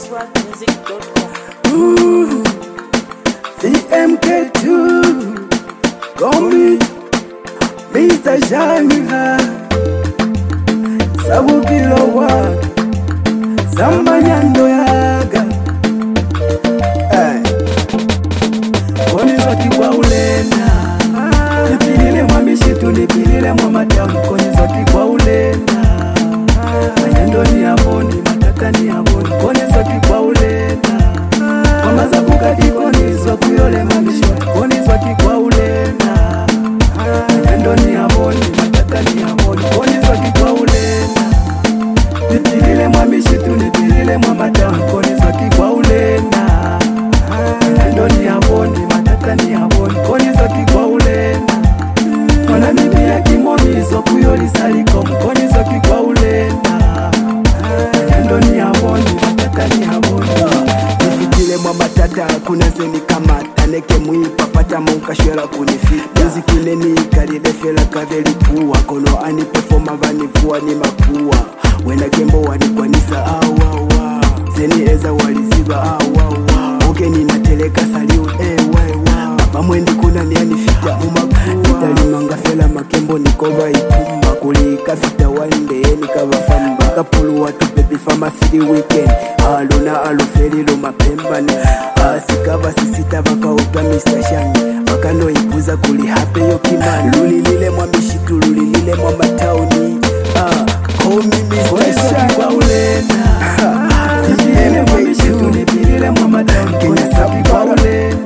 LGSwagmusic.com. VMK2 Gomi Mr. Shanga Sabukilo waka Samanyando yaga Konizo kikwa ulena Nipilile mwamishitu nipilile mwamatamu Konizo kikwa ulena Manyando ni aboni mataka ni aboni Konizo kikwa ulena Mamaza buka kikonizo kuyole mamishwa Konizo kikwa ulena Manyando ni aboni mataka ni aboni Konizo kikwa ulena Nipilile mwamishitu nipilile mwamatamu Konizo kikwa ulena Manyando ni aboni mataka ni aboni Konizo kikwa ulena Mwana mimi ya kimomizo kuyoli saliko Konizo kikwa ulena Manyando ni aboni mataka ni aboni Nifikile mwa matata kuna zeni kamata Neke mwipa pata munkashwela kunifita Muzikine ni ikalile fela kaveli puwa Kono anipefoma vanivua ni mapua Wena kembo wanikwanisa awawa Zeni eza waliziba awawa Oge ninateleka saliu ewa Mamwendi kuna ni anifita umakua Italimanga fela makembo nikova itumba Kulika fita wande nikava famba Kapulu watu baby fama fili weekend Aluna alufeli lo mapembane Asikava sisita baka uta Mr. Shani Baka no ipuza kuli hape yo kimani Lulilile mwa mishitu lulilile mwa matauni Call me Mr. Shani kwa ulena Nipilile mwa mishitu nipilile mwa matauni Kenya sabi kwa ulena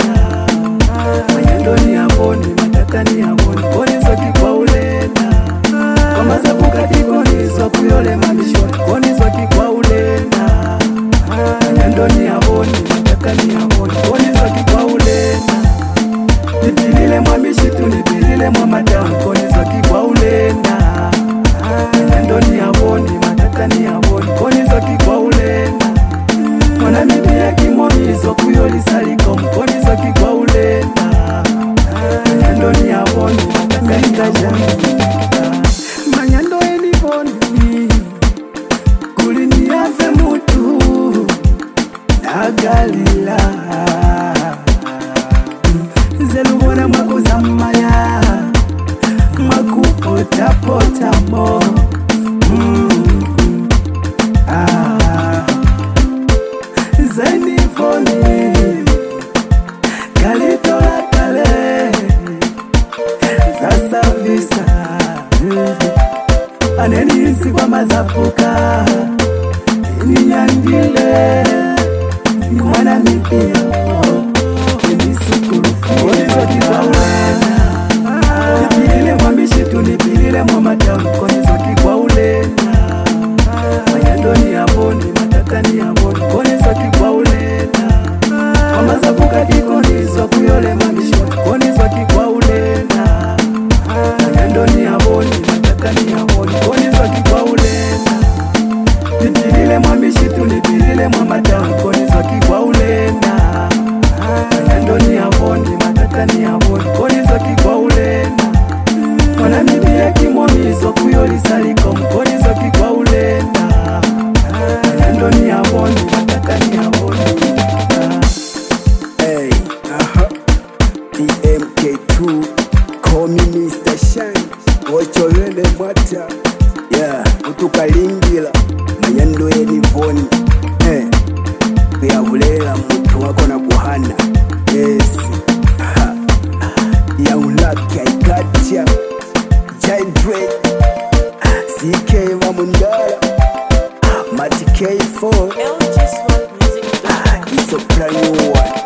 Manyando ni aboni mataka ni aboni Konizo kikwa ulena Mamaza buka kikonizo kuyole mamishwa Konizo kikwa ulena Manyando ni aboni mataka ni aboni Konizo kikwa ulena Nipilile mwa mishitu nipilile mwa matauni Konizo kikwa ulena Manyando ni aboni mataka ni aboni Konizo kikwa ulena Mwana mimi ya kimomizo kuyoli saliko Konizo kikwa ulena Manyando ni aboni mataka ni aboni Manyando eni boni Kulini yafe mutu Nagalila Zelubona makuzamaya Makupota pota mo Zeni foni Kalitola kale Sasa visa Anenisi kwa mazapuka Ninyangile Mwana mipia Nimisukuru Konizo kikwa ulena Nipilile mwa mishitu nipilile mwa matauni Konizo kikwa ulena Manyando ni aboni mataka ni aboni Konizo kikwa ulena Mamazapuka kikonizo kuyole mamishwa Konizo kikwa ulena Manyando ni aboni mataka ni aboni Konizo kikwa ulena Nipilile mwa mishitu nipilile mwa matauni Konizo kikwa ulena Manyando ni aboni mataka ni aboni Konizo kikwa ulena Mwana mimi ya kimomizo kuyoli saliko Konizo kikwa ulena Manyando ni aboni mataka ni aboni Hey, TMK2 Call me Mr. Shine Ocholele mwata Yeah, utukalingila Manyando eni voni Hey, kuyavulela mtu wako na kuhana Yes Ya ulaki aikacha Jai CK wa mundala Mati K4 LGSwagmusic.com. It's a brand new one